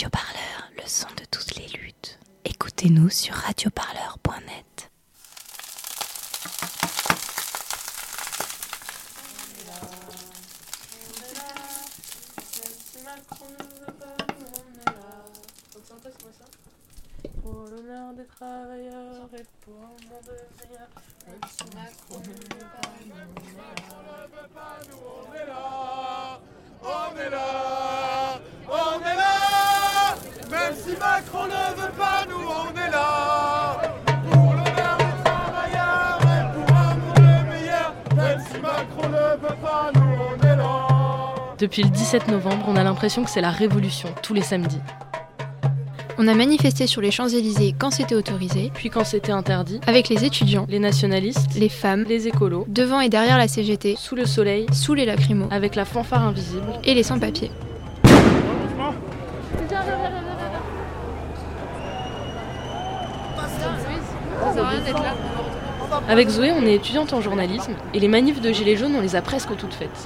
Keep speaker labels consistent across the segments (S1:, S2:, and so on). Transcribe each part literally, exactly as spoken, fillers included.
S1: Radio Parleur, le son de toutes les luttes. Écoutez-nous sur radioparleur point net.
S2: Pour l'honneur des travailleurs et pour le monde meilleur, même si Macron ne veut pas, nous on est là, on est là, on est là, même si Macron ne veut pas, nous on est là, pour l'honneur des travailleurs et pour un monde meilleur, même si Macron ne veut pas, nous on est là.
S3: Depuis le dix-sept novembre, on a l'impression que c'est la révolution, tous les samedis.
S4: On a manifesté sur les Champs-Élysées quand c'était autorisé,
S3: Puis quand c'était interdit,
S4: avec les étudiants,
S3: les nationalistes,
S4: les femmes,
S3: les écolos,
S4: devant et derrière la C G T,
S3: sous le soleil,
S4: sous les lacrymos,
S3: avec la fanfare invisible.
S4: et les sans-papiers.
S3: Avec Zoé, on est étudiante en journalisme et les manifs de Gilets jaunes, on les a presque toutes faites.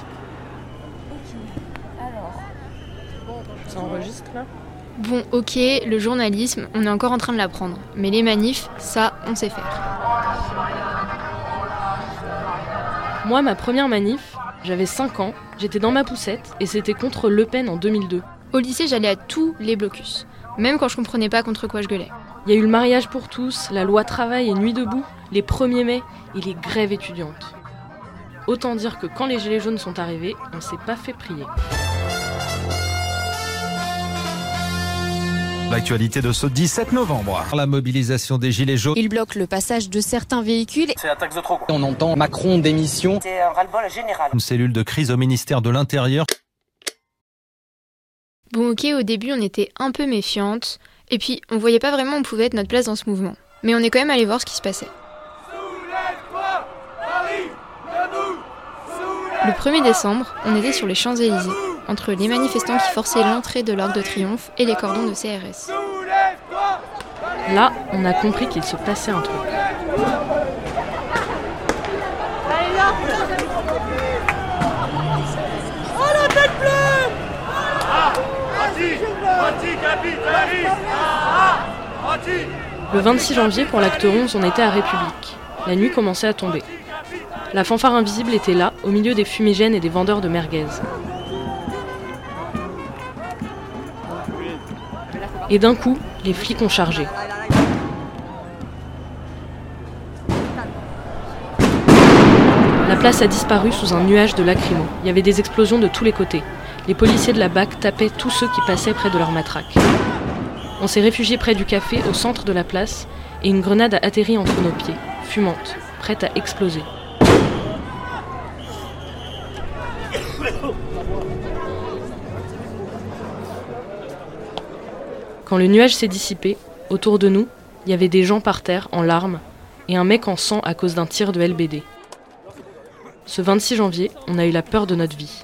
S3: Ça enregistre là ?
S4: Bon, ok, le journalisme, on est encore en train de l'apprendre. Mais les manifs, ça, on sait faire.
S3: Moi, ma première manif, j'avais cinq ans, j'étais dans ma poussette et c'était contre Le Pen en deux mille deux.
S4: Au lycée, j'allais à tous les blocus, même quand je comprenais pas contre quoi je gueulais.
S3: Il y a eu le mariage pour tous, la loi travail et nuit debout, les premiers mai et les grèves étudiantes. Autant dire que quand les gilets jaunes sont arrivés, on s'est pas fait prier.
S5: L'actualité de ce dix-sept novembre. La mobilisation des Gilets jaunes.
S6: Il bloque le passage de certains véhicules.
S7: C'est la taxe de trop.
S8: On entend Macron démission.
S7: C'est un ras-le-bol général.
S5: Une cellule de crise au ministère de l'Intérieur.
S4: Bon, ok, au début, on était un peu méfiante. Et puis, on voyait pas vraiment où pouvait être notre place dans ce mouvement. Mais on est quand même allé voir ce qui se passait.
S2: Soulève-toi, Paris, debout, soulève-toi.
S4: Le premier décembre, on était sur les Champs-Élysées, entre les manifestants qui forçaient l'entrée de l'Arc de Triomphe et les cordons de C R S.
S3: Là, on a compris qu'il se passait un truc.
S2: Oh la tête bleue. Ah, anti, anti-capitaliste. Ah, anti.
S3: Le vingt-six janvier, pour l'acte onze, on était à République. La nuit commençait à tomber. La fanfare invisible était là, au milieu des fumigènes et des vendeurs de merguez. Et d'un coup, les flics ont chargé. La place a disparu sous un nuage de lacrymos. Il y avait des explosions de tous les côtés. Les policiers de la B A C tapaient tous ceux qui passaient près de leur matraque. On s'est réfugié près du café, au centre de la place, et une grenade a atterri entre nos pieds, fumante, prête à exploser. Quand le nuage s'est dissipé, autour de nous, il y avait des gens par terre, en larmes, et un mec en sang à cause d'un tir de L B D. Ce vingt-six janvier, on a eu la peur de notre vie.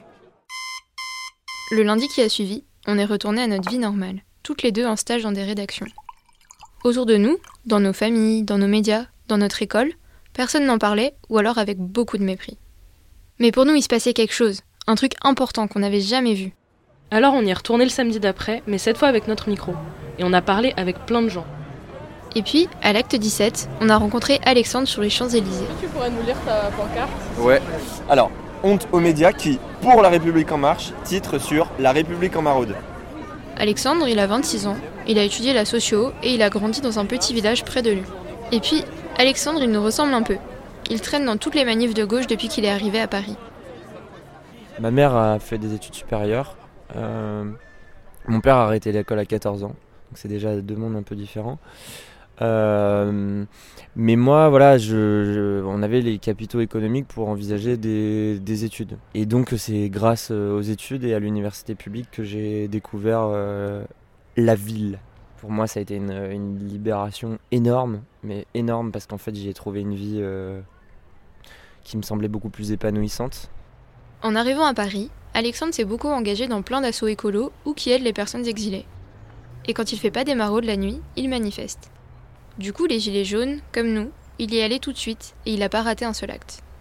S4: Le lundi qui a suivi, on est retourné à notre vie normale, toutes les deux en stage dans des rédactions. Autour de nous, dans nos familles, dans nos médias, dans notre école, personne n'en parlait, ou alors avec beaucoup de mépris. Mais pour nous, il se passait quelque chose, un truc important qu'on n'avait jamais vu.
S3: Alors on y est retourné le samedi d'après, mais cette fois avec notre micro. Et on a parlé avec plein de gens.
S4: Et puis, à l'acte dix-sept, on a rencontré Alexandre sur les Champs-Élysées.
S2: Tu pourrais nous lire ta pancarte?
S9: Ouais. Alors, honte aux médias qui, pour La République En Marche, titre sur La République en maraude.
S4: Alexandre, il a vingt-six ans, il a étudié la socio et il a grandi dans un petit village près de lui. Et puis, Alexandre, il nous ressemble un peu. Il traîne dans toutes les manifs de gauche depuis qu'il est arrivé à Paris.
S10: Ma mère a fait des études supérieures. Euh, mon père a arrêté l'école à quatorze ans, donc c'est déjà deux mondes un peu différents. Euh, mais moi, voilà, je, je, on avait les capitaux économiques pour envisager des, des études. Et donc c'est grâce aux études et à l'université publique que j'ai découvert euh, la ville. Pour moi, ça a été une, une libération énorme, mais énorme parce qu'en fait, j'y ai trouvé une vie euh, qui me semblait beaucoup plus épanouissante.
S4: En arrivant à Paris, Alexandre s'est beaucoup engagé dans plein d'assauts écolos ou qui aident les personnes exilées. Et quand il fait pas des maraudes la nuit, il manifeste. Du coup, les gilets jaunes, comme nous, il y est allé tout de suite et il a pas raté un seul acte.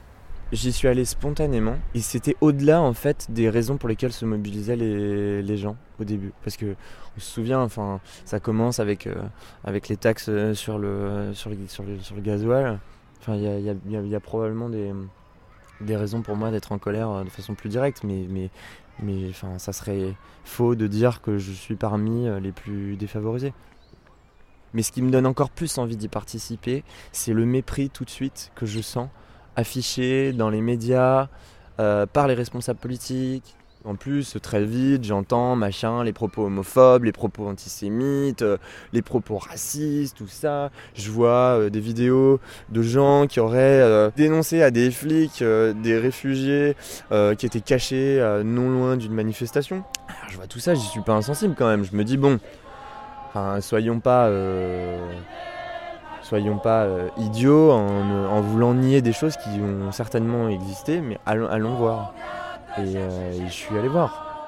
S10: J'y suis allé spontanément et c'était au-delà en fait des raisons pour lesquelles se mobilisaient les, les gens au début. Parce que on se souvient, enfin, ça commence avec, euh, avec les taxes sur le, sur le, sur le, sur le gasoil. Enfin, il y a, y, a, y, a, y a probablement des, des raisons pour moi d'être en colère de façon plus directe, mais, mais, mais enfin, ça serait faux de dire que je suis parmi les plus défavorisés. Mais ce qui me donne encore plus envie d'y participer, c'est le mépris tout de suite que je sens affiché dans les médias, euh, par les responsables politiques. En plus, très vite, j'entends machin, les propos homophobes, les propos antisémites, euh, les propos racistes, tout ça. Je vois euh, des vidéos de gens qui auraient euh, dénoncé à des flics euh, des réfugiés euh, qui étaient cachés euh, non loin d'une manifestation. Alors, je vois tout ça, j'y suis pas insensible quand même. Je me dis bon, enfin, soyons pas... Euh, Soyons pas euh, idiots en, en voulant nier des choses qui ont certainement existé, mais allons, allons voir. Et, euh, et je suis allé voir.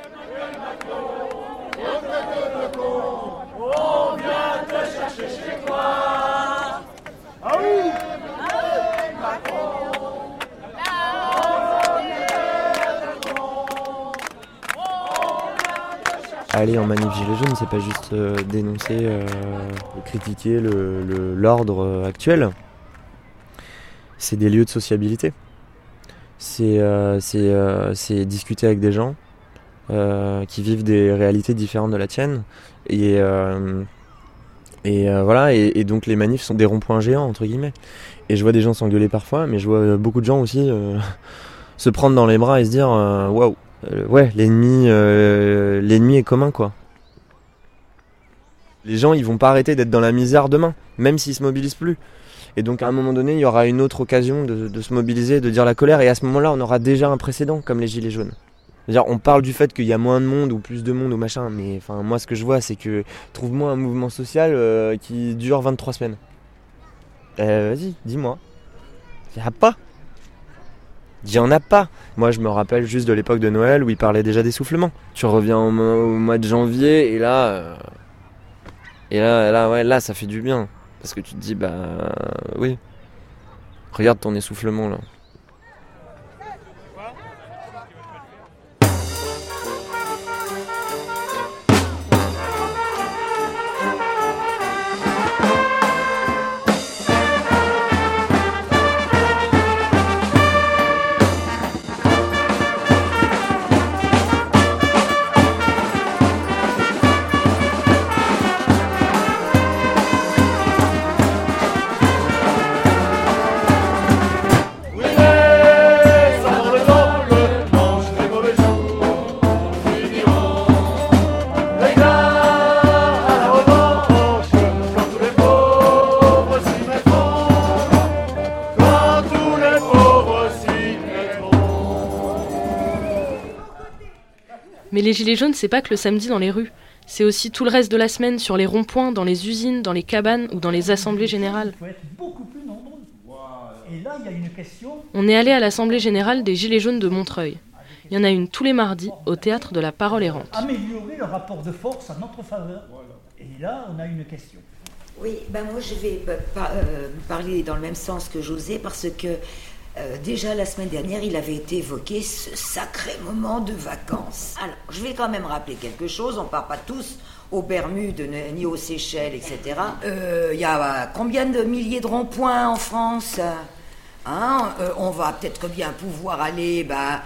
S2: On vient te chercher chez toi. Ah oui.
S10: Aller en manif gilet jaune, c'est pas juste euh, dénoncer, euh, critiquer le, le, l'ordre actuel. C'est des lieux de sociabilité. C'est, euh, c'est, euh, c'est discuter avec des gens euh, qui vivent des réalités différentes de la tienne. Et, euh, et euh, voilà. Et, et donc les manifs sont des ronds-points géants entre guillemets. Et je vois des gens s'engueuler parfois, mais je vois beaucoup de gens aussi euh, se prendre dans les bras et se dire waouh. Wow, Euh, ouais, l'ennemi, euh, l'ennemi est commun, quoi. Les gens, ils vont pas arrêter d'être dans la misère demain, même s'ils se mobilisent plus. Et donc, à un moment donné, il y aura une autre occasion de, de se mobiliser, de dire la colère. Et à ce moment-là, on aura déjà un précédent, comme les gilets jaunes. C'est-à-dire, on parle du fait qu'il y a moins de monde ou plus de monde ou machin, mais enfin, moi, ce que je vois, c'est que trouve-moi un mouvement social euh, qui dure vingt-trois semaines. Euh, vas-y, dis-moi. Il n'y a pas. Il n'y en a pas. Moi, je me rappelle juste de l'époque de Noël où il parlait déjà d'essoufflement. Tu reviens au mois, au mois de janvier et là, euh, et là, là, ouais, là, ça fait du bien parce que tu te dis, bah, euh, oui, regarde ton essoufflement là.
S3: Mais les gilets jaunes, c'est pas que le samedi dans les rues. C'est aussi tout le reste de la semaine sur les ronds-points, dans les usines, dans les cabanes ou dans les assemblées générales.
S7: Il faut être beaucoup plus nombreux. Et là, il y a une question.
S3: On est allé à l'assemblée générale des gilets jaunes de Montreuil. Il y en a une tous les mardis au théâtre de la Parole errante.
S7: Améliorer le rapport de force à notre faveur. Et là, on a une question.
S11: Oui, ben moi je vais euh, par, euh, parler dans le même sens que José parce que Euh, déjà la semaine dernière, il avait été évoqué ce sacré moment de vacances. Alors, je vais quand même rappeler quelque chose. On ne part pas tous aux Bermudes ni aux Seychelles, et cetera. Il euh, y a combien de milliers de ronds-points en France, hein euh, On va peut-être bien pouvoir aller bah,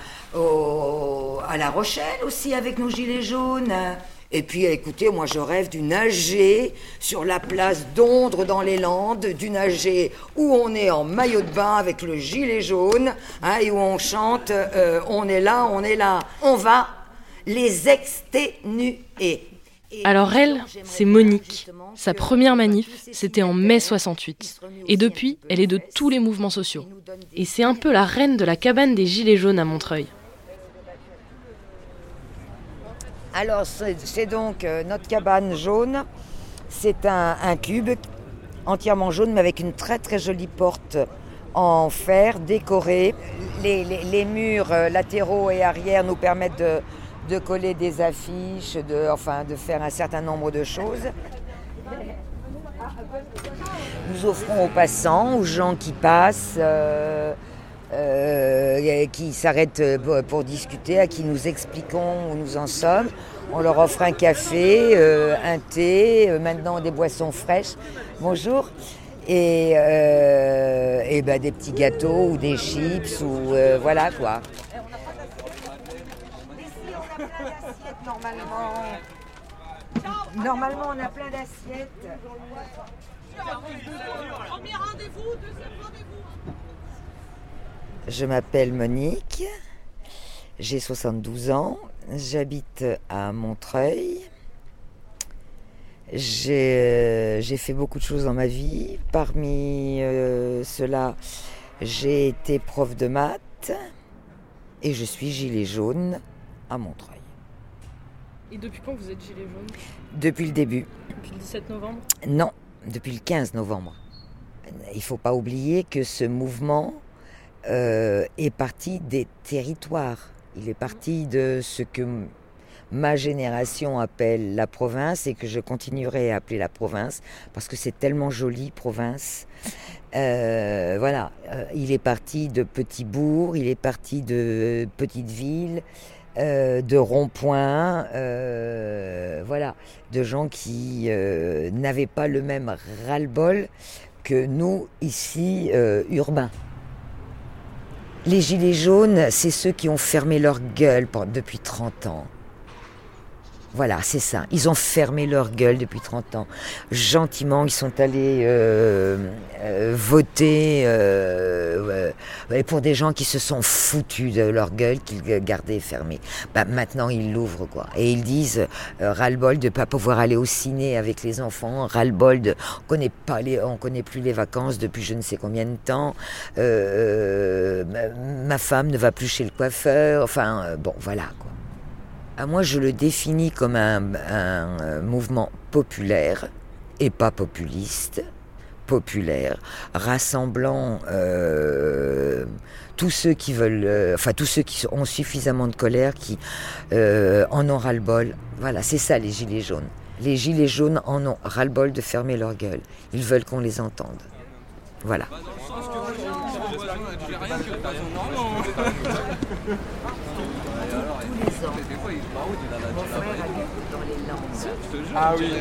S11: au, à La Rochelle aussi avec nos gilets jaunes. Et puis, écoutez, moi, je rêve d'une A G sur la place d'Ondre dans les Landes, d'une A G où on est en maillot de bain avec le gilet jaune, hein, et où on chante euh, « On est là, on est là ». On va les exténuer.
S3: Alors elle, c'est Monique. Sa première manif, c'était en mai soixante-huit. Et depuis, elle est de tous les mouvements sociaux. Et c'est un peu la reine de la cabane des gilets jaunes à Montreuil.
S11: Alors, c'est, c'est donc euh, notre cabane jaune. C'est un, un cube entièrement jaune, mais avec une très très jolie porte en fer décorée. Les, les, les murs euh, latéraux et arrière nous permettent de, de coller des affiches, de, enfin, de faire un certain nombre de choses. Nous offrons aux passants, aux gens qui passent, euh, euh, qui s'arrêtent pour, pour discuter, à qui nous expliquons où nous en sommes. On leur offre un café, euh, un thé, euh, maintenant des boissons fraîches. Bonjour. Et, euh, et ben des petits gâteaux ou des chips ou euh, voilà quoi. Ici on a plein d'assiettes normalement. Normalement on a plein d'assiettes. Premier rendez-vous, deuxième rendez-vous. Je m'appelle Monique, j'ai soixante-douze ans, j'habite à Montreuil. J'ai, j'ai fait beaucoup de choses dans ma vie. Parmi euh, cela, j'ai été prof de maths et je suis gilet jaune à Montreuil.
S3: Et depuis quand vous êtes gilet jaune ?
S11: Depuis le début.
S3: Depuis le dix-sept novembre ?
S11: Non, depuis le quinze novembre. Il ne faut pas oublier que ce mouvement euh, est parti des territoires. Il est parti de ce que ma génération appelle la province et que je continuerai à appeler la province parce que c'est tellement joli, province. Euh, voilà, euh, il est parti de petits bourgs, il est parti de petites villes, euh, de ronds-points, euh, voilà, de gens qui euh, n'avaient pas le même ras-le-bol que nous ici euh, urbains. Les gilets jaunes, c'est ceux qui ont fermé leur gueule depuis trente ans. Voilà, c'est ça. Ils ont fermé leur gueule depuis trente ans. Gentiment, ils sont allés euh, euh, voter euh, euh, pour des gens qui se sont foutus de leur gueule, qu'ils gardaient fermée. Bah, maintenant, ils l'ouvrent, quoi. Et ils disent euh, ras-le-bol de ne pas pouvoir aller au ciné avec les enfants, ras-le-bol de... On connaît pas les, on connaît plus les vacances depuis je ne sais combien de temps. Euh, ma, ma femme ne va plus chez le coiffeur. Enfin, euh, bon, voilà, quoi. À moi, je le définis comme un, un mouvement populaire et pas populiste, populaire, rassemblant euh, tous ceux qui veulent, euh, enfin tous ceux qui ont suffisamment de colère, qui euh, en ont ras-le-bol. Voilà, c'est ça les gilets jaunes. Les gilets jaunes en ont ras-le-bol de fermer leur gueule. Ils veulent qu'on les entende. Voilà. Mon frère habite dans les Landes.
S2: Ah oui,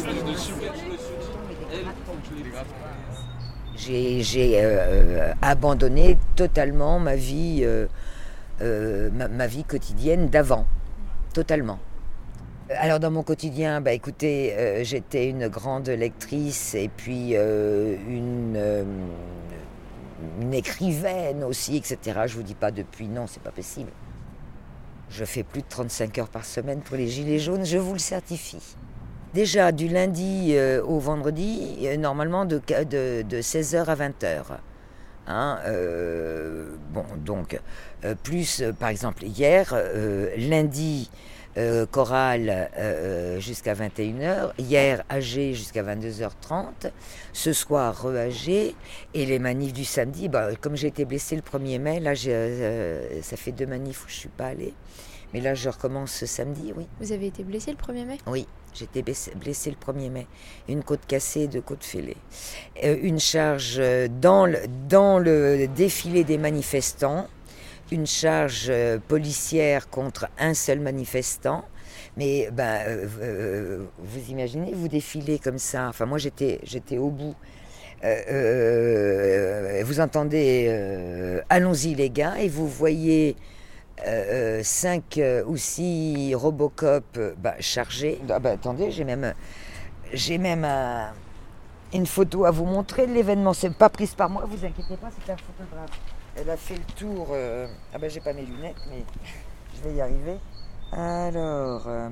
S11: J'ai, j'ai euh, abandonné totalement ma vie, euh, euh, ma, ma vie quotidienne d'avant. Totalement. Alors dans mon quotidien, bah écoutez, euh, j'étais une grande lectrice et puis euh, une, euh, une écrivaine aussi, et cetera. Je vous dis pas depuis, non, c'est pas possible. Je fais plus de trente-cinq heures par semaine pour les gilets jaunes, je vous le certifie. Déjà, du lundi euh, au vendredi, euh, normalement de, de, de seize heures à vingt heures. Hein, euh, bon, donc, euh, plus, euh, par exemple, hier, euh, lundi, euh, chorale euh, jusqu'à vingt et une heures, hier, A G jusqu'à vingt-deux heures trente, ce soir, re-A G, et les manifs du samedi, bah, comme j'ai été blessée le premier mai, là, j'ai, euh, ça fait deux manifs où je ne suis pas allée, mais là, je recommence ce samedi, oui.
S4: Vous avez été blessée le premier mai ?
S11: Oui. J'étais blessée le premier mai, une côte cassée, deux côtes fêlées. Euh, une charge dans le, dans le défilé des manifestants, une charge euh, policière contre un seul manifestant. Mais ben, euh, euh, vous imaginez, vous défilez comme ça. Enfin, moi, j'étais, j'étais au bout. Euh, euh, vous entendez euh, « Allons-y les gars » et vous voyez... Euh, cinq euh, ou six Robocop euh, bah, chargés. Ah bah, attendez, j'ai même, j'ai même euh, une photo à vous montrer de l'événement. C'est pas prise par moi, vous inquiétez pas, c'est un photographe. Elle a fait le tour. Euh... Ah bah j'ai pas mes lunettes, mais je vais y arriver. Alors, euh...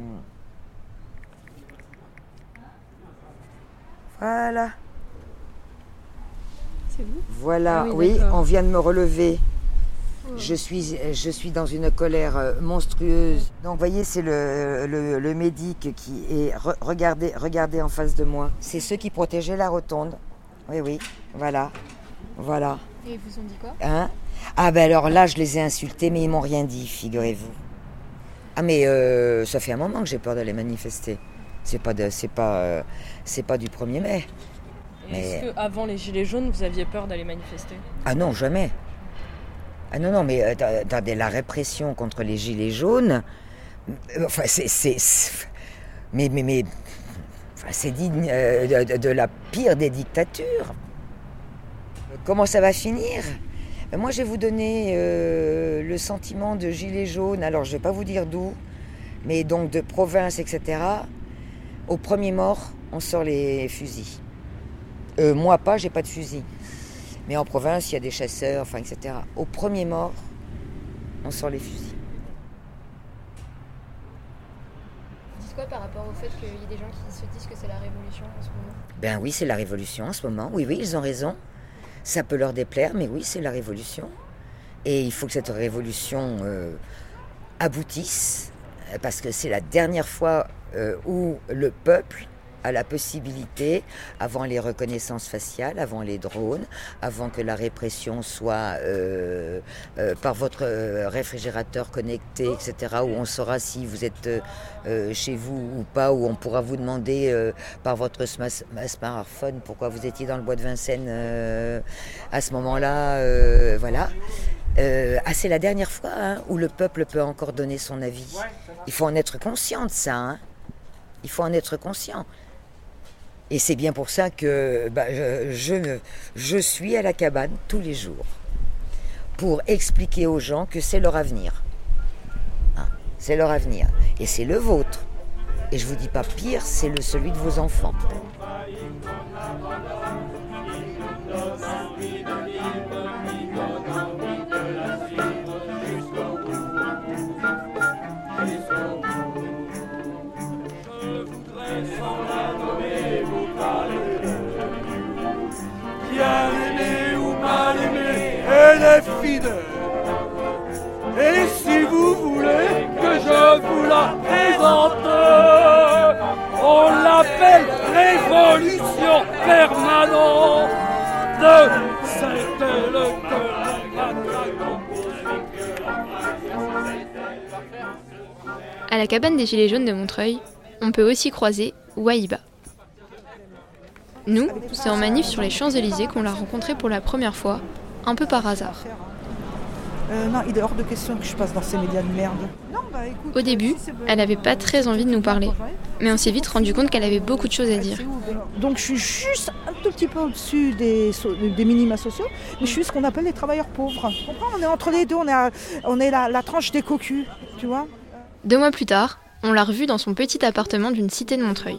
S11: voilà.
S4: C'est vous ?
S11: Voilà,
S4: ah oui,
S11: oui, on vient de me relever. Je suis, je suis dans une colère monstrueuse. Donc, vous voyez, c'est le, le, le médic qui est... Re, regardez, regardez en face de moi. C'est ceux qui protégeaient la rotonde. Oui, oui, voilà. Voilà.
S4: Et ils vous ont dit quoi ?
S11: Hein ? Ah, ben alors là, je les ai insultés, mais ils m'ont rien dit, figurez-vous. Ah, mais euh, ça fait un moment que j'ai peur d'aller manifester. C'est pas, de, c'est pas, euh, c'est pas du premier mai.
S3: Et mais... Est-ce qu'avant les Gilets jaunes, vous aviez peur d'aller manifester ?
S11: Ah non, jamais. Ah non, non, mais attendez, la répression contre les gilets jaunes, enfin, c'est... c'est, c'est mais, mais, mais enfin, c'est digne euh, de, de la pire des dictatures. Comment ça va finir ? Moi, je vais vous donner euh, le sentiment de gilets jaunes, alors je ne vais pas vous dire d'où, mais donc de province, et cetera. Au premier mort, on sort les fusils. Euh, moi pas, j'ai pas de fusil. Mais en province, il y a des chasseurs, enfin, et cetera. Au premier mort, on sort les fusils.
S4: Dites quoi par rapport au fait qu'il y ait des gens qui se disent que c'est la révolution en ce moment ?
S11: Ben oui, c'est la révolution en ce moment. Oui, oui, ils ont raison. Ça peut leur déplaire, mais oui, c'est la révolution. Et il faut que cette révolution euh, aboutisse, parce que c'est la dernière fois euh, où le peuple a la possibilité, avant les reconnaissances faciales, avant les drones, avant que la répression soit euh, euh, par votre réfrigérateur connecté, et cetera, où on saura si vous êtes euh, chez vous ou pas, où on pourra vous demander euh, par votre smartphone pourquoi vous étiez dans le bois de Vincennes euh, à ce moment-là, euh, voilà. Euh, ah, c'est la dernière fois hein, où le peuple peut encore donner son avis. Il faut en être conscient de ça. Hein. Il faut en être conscient. Et c'est bien pour ça que bah, je, je, je suis à la cabane tous les jours pour expliquer aux gens que c'est leur avenir. Hein, c'est leur avenir. Et c'est le vôtre. Et je vous dis pas pire, c'est le, celui de vos enfants.
S2: Bien aimé ou mal aimé, elle est fidèle. Et si vous voulez que je vous la présente, on l'appelle révolution permanente. C'est elle que l'on matraque.
S4: À la cabane des Gilets jaunes de Montreuil, on peut aussi croiser Wahiba. Nous, c'est en manif sur les Champs-Élysées qu'on l'a rencontrée pour la première fois, un peu par hasard.
S12: Euh, non, il est hors de question que je passe dans ces médias de merde. Non, bah, écoute,
S4: Au début, elle n'avait pas très envie de nous parler, mais on s'est vite rendu compte qu'elle avait beaucoup de choses à dire.
S12: Donc je suis juste un tout petit peu au-dessus des, des minima sociaux, mais je suis ce qu'on appelle les travailleurs pauvres. Tu comprends ? On est entre les deux, on est, à, on est la, la tranche des cocus, tu vois ?
S4: Deux mois plus tard, on l'a revue dans son petit appartement d'une cité de Montreuil.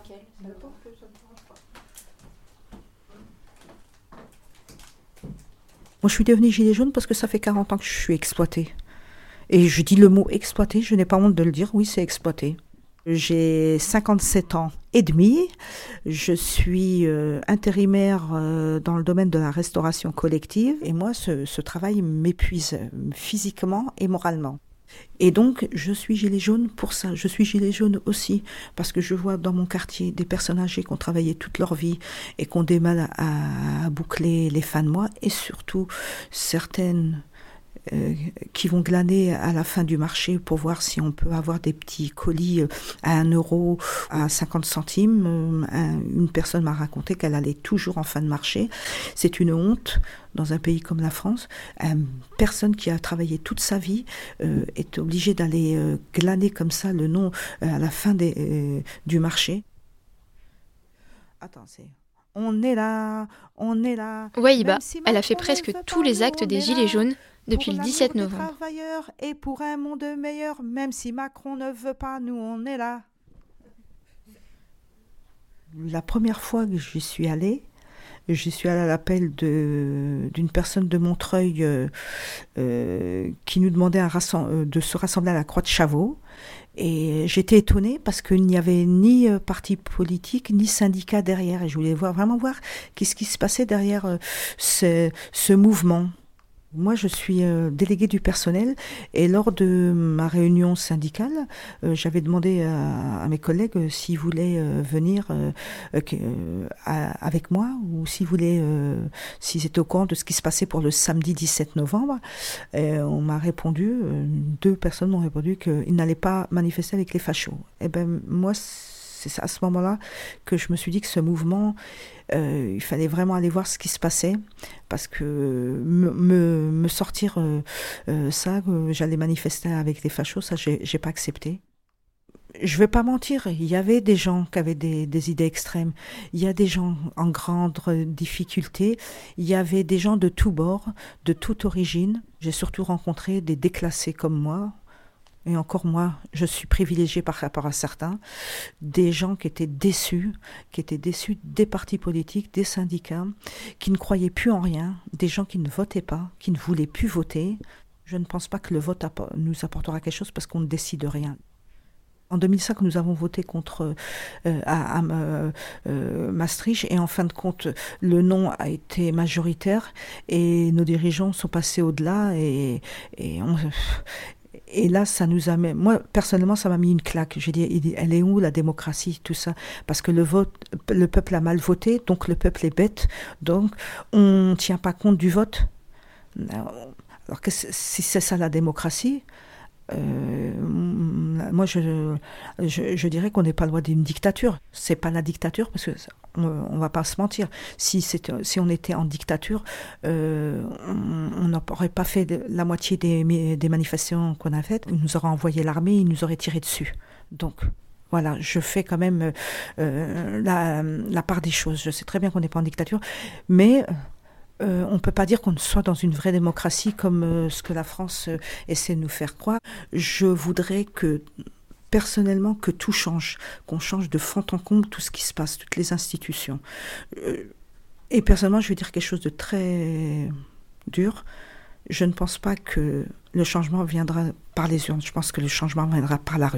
S12: Moi, je suis devenue gilet jaune parce que ça fait quarante ans que je suis exploitée. Et je dis le mot exploitée, je n'ai pas honte de le dire, oui, c'est exploité. J'ai cinquante-sept ans et demi, je suis euh, intérimaire euh, dans le domaine de la restauration collective et moi, ce, ce travail m'épuise physiquement et moralement. Et donc, je suis gilet jaune pour ça. Je suis gilet jaune aussi parce que je vois dans mon quartier des personnes âgées qui ont travaillé toute leur vie et qui ont des mal à, à boucler les fins de mois et surtout certaines euh, qui vont glaner à la fin du marché pour voir si on peut avoir des petits colis à un euro, à cinquante centimes. Un, une personne m'a raconté qu'elle allait toujours en fin de marché. C'est une honte. Dans un pays comme la France, une personne qui a travaillé toute sa vie euh, est obligée d'aller euh, glaner comme ça le nom euh, à la fin des, euh, du marché. Attends, c'est... On est là, on est là.
S4: Wahiba, si elle a fait presque tous les actes des Gilets jaunes depuis le dix-sept novembre.
S12: Et pour un monde meilleur, même si Macron ne veut pas, nous on est là. La première fois que j'y suis allée, J'y suis allée à l'appel de, d'une personne de Montreuil euh, euh, qui nous demandait un rassem- de se rassembler à la Croix de Chavaux. Et j'étais étonnée parce qu'il n'y avait ni euh, parti politique, ni syndicat derrière. Et je voulais voir, vraiment voir qu'est-ce qui se passait derrière euh, ce, ce mouvement. Moi, je suis euh, déléguée du personnel et lors de ma réunion syndicale, euh, j'avais demandé à, à mes collègues euh, s'ils voulaient euh, venir euh, euh, à, avec moi ou s'ils voulaient, euh, s'ils étaient au courant de ce qui se passait pour le samedi dix-sept novembre. Et on m'a répondu, euh, deux personnes m'ont répondu qu'ils n'allaient pas manifester avec les fachos. Et ben moi, C'est à ce moment-là que je me suis dit que ce mouvement, euh, il fallait vraiment aller voir ce qui se passait, parce que me, me, me sortir euh, euh, ça, euh, j'allais manifester avec les fachos, ça, j'ai, j'ai pas accepté. Je vais pas mentir, il y avait des gens qui avaient des, des idées extrêmes, il y a des gens en grande difficulté, il y avait des gens de tous bords, de toute origine. J'ai surtout rencontré des déclassés comme moi, et encore moi, je suis privilégiée par rapport à certains, des gens qui étaient déçus, qui étaient déçus des partis politiques, des syndicats, qui ne croyaient plus en rien, des gens qui ne votaient pas, qui ne voulaient plus voter. Je ne pense pas que le vote nous apportera quelque chose parce qu'on ne décide rien. En deux mille cinq, nous avons voté contre euh, à, à, euh, euh, Maastricht et en fin de compte, le non a été majoritaire et nos dirigeants sont passés au-delà et, et, on, et là, ça nous a mis, moi personnellement, ça m'a mis une claque. J'ai dit, elle est où la démocratie, tout ça? Parce que le vote, le peuple a mal voté, donc le peuple est bête, donc on ne tient pas compte du vote. Alors que si c'est ça la démocratie, Euh, moi je, je, je dirais qu'on n'est pas loin d'une dictature. C'est pas la dictature parce que on, on va pas se mentir. Si, si on était en dictature, euh, on n'aurait pas fait de, la moitié des, des manifestations qu'on a faites. Ils nous auraient envoyé l'armée, ils nous auraient tiré dessus. Donc voilà, je fais quand même euh, la, la part des choses. Je sais très bien qu'on n'est pas en dictature, mais Euh, on ne peut pas dire qu'on soit dans une vraie démocratie comme euh, ce que la France euh, essaie de nous faire croire. Je voudrais que, personnellement, que tout change, qu'on change de fond en comble tout ce qui se passe, toutes les institutions. Euh, et personnellement, je vais dire quelque chose de très dur. Je ne pense pas que le changement viendra par les urnes. Je pense que le changement viendra par la rue.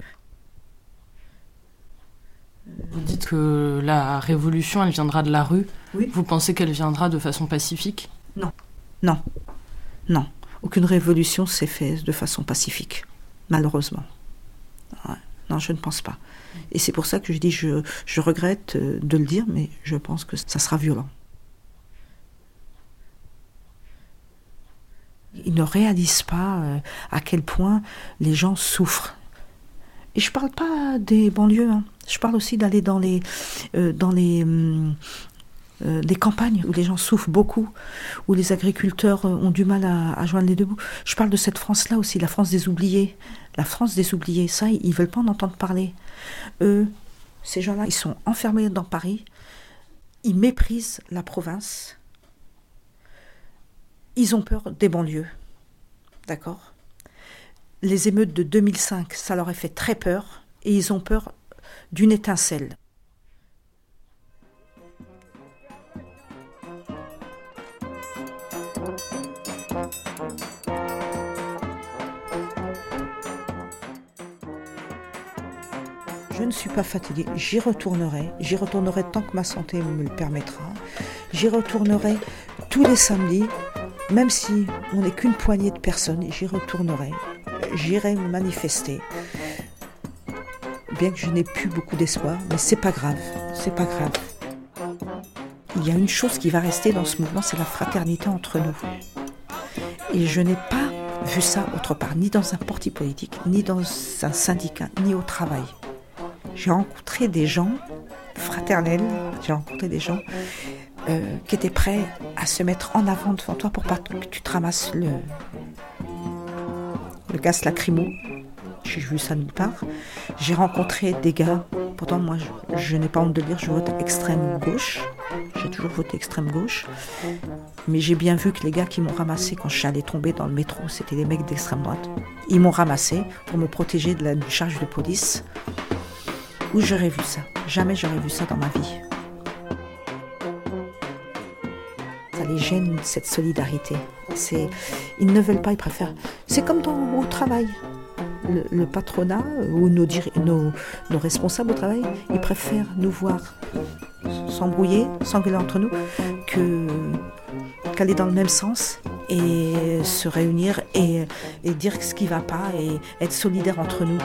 S3: Vous dites que la révolution, elle viendra de la rue.
S12: Oui.
S3: Vous pensez qu'elle viendra de façon pacifique?
S12: Non, non, non. Aucune révolution s'est faite de façon pacifique, malheureusement. Ouais. Non, je ne pense pas. Et c'est pour ça que je dis, je, je regrette de le dire, mais je pense que ça sera violent. Ils ne réalisent pas euh, à quel point les gens souffrent. Et je ne parle pas des banlieues, hein. Je parle aussi d'aller dans les, euh, dans les, euh, les campagnes où les gens souffrent beaucoup, où les agriculteurs ont du mal à, à joindre les deux bouts. Je parle de cette France-là aussi, la France des oubliés. La France des oubliés, ça, ils ne veulent pas en entendre parler. Eux, ces gens-là, ils sont enfermés dans Paris, ils méprisent la province, ils ont peur des banlieues, d'accord ? Les émeutes de deux mille cinq, ça leur a fait très peur, et ils ont peur d'une étincelle. Je ne suis pas fatiguée, j'y retournerai, j'y retournerai tant que ma santé me le permettra. J'y retournerai tous les samedis, même si on n'est qu'une poignée de personnes, j'y retournerai. J'irai me manifester. Bien que je n'ai plus beaucoup d'espoir, mais c'est pas grave, c'est pas grave. Il y a une chose qui va rester dans ce mouvement, c'est la fraternité entre nous. Et je n'ai pas vu ça autre part, ni dans un parti politique, ni dans un syndicat, ni au travail. J'ai rencontré des gens fraternels, j'ai rencontré des gens euh, qui étaient prêts à se mettre en avant devant toi pour pas que tu te ramasses le, le gaz lacrymo. J'ai vu ça nulle part. J'ai rencontré des gars, pourtant moi je, je n'ai pas honte de le dire, je vote extrême gauche. J'ai toujours voté extrême gauche. Mais j'ai bien vu que les gars qui m'ont ramassé quand je suis allée tomber dans le métro, c'était des mecs d'extrême droite. Ils m'ont ramassé pour me protéger de la d'une charge de police. Où j'aurais vu ça? Jamais j'aurais vu ça dans ma vie. Ça les gêne, cette solidarité. C'est, ils ne veulent pas, ils préfèrent. C'est comme dans, au travail. Le, le patronat ou nos, nos, nos responsables au travail, ils préfèrent nous voir s'embrouiller, s'engueuler entre nous, que, qu'aller dans le même sens et se réunir et, et dire ce qui ne va pas et être solidaires entre nous.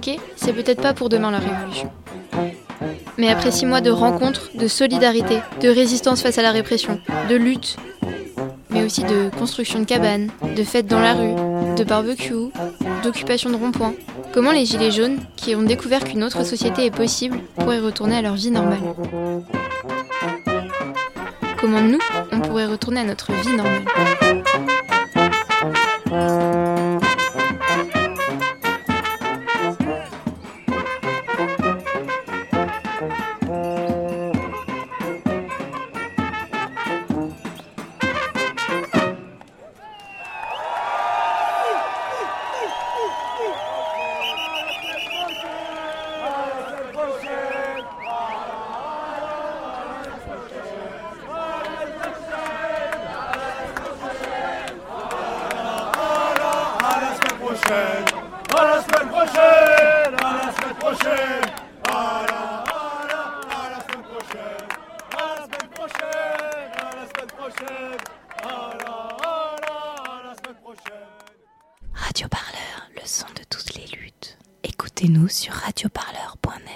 S4: bloqué, c'est peut-être pas pour demain la révolution. Mais après six mois de rencontres, de solidarité, de résistance face à la répression, de lutte, mais aussi de construction de cabanes, de fêtes dans la rue, de barbecue, d'occupation de ronds-points, comment les gilets jaunes, qui ont découvert qu'une autre société est possible, pourraient retourner à leur vie normale? Comment nous, on pourrait retourner à notre vie normale?
S2: À la semaine prochaine, à la semaine prochaine, à la, à la, à la semaine prochaine, à la semaine prochaine, à la semaine prochaine, à la, à la, à la semaine prochaine.
S1: Radio Parleur, le son de toutes les luttes. Écoutez-nous sur radio parleur point net.